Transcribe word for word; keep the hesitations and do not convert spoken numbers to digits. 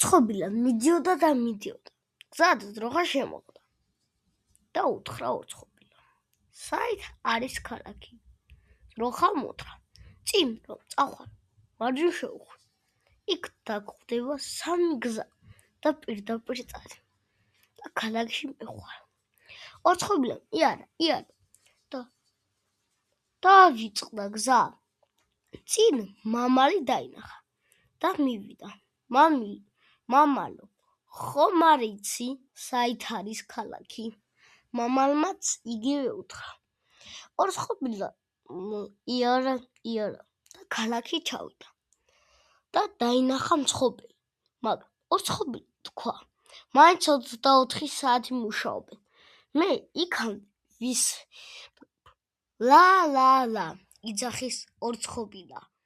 ორცხობილა მიდიოდა და მიდიოდა. გზად დროხა შემოხდა და უთხრა ორცხობილა: საით არის ქალაქი? დროხამ უთხრა: წინ რომ წახვალ, მარჯვნივ შევხვი. იქ დაგვხვდება სამი გზა და პირდაპირ წადი და ქალაქში მივხვალ. ორცხობილამ იარა, იარა და დაავიწყდა გზა. წინ მამალი დაინახა და მივიდა. მამალო, ხომ არ იცი, საით არის ქალაქი? მამალმაც იგივე უთხრა. ორცხობილმა იარა, იარა და ქალაქში ჩავიდა და დაინახა მცხობელი, მაგრამ ორცხობილმა თქვა: მაინც ოცდაოთხი საათი მუშაობენ, მე იქამდე ვისწრებ. ლა, ლა, ლა, იძახის ორცხობილა.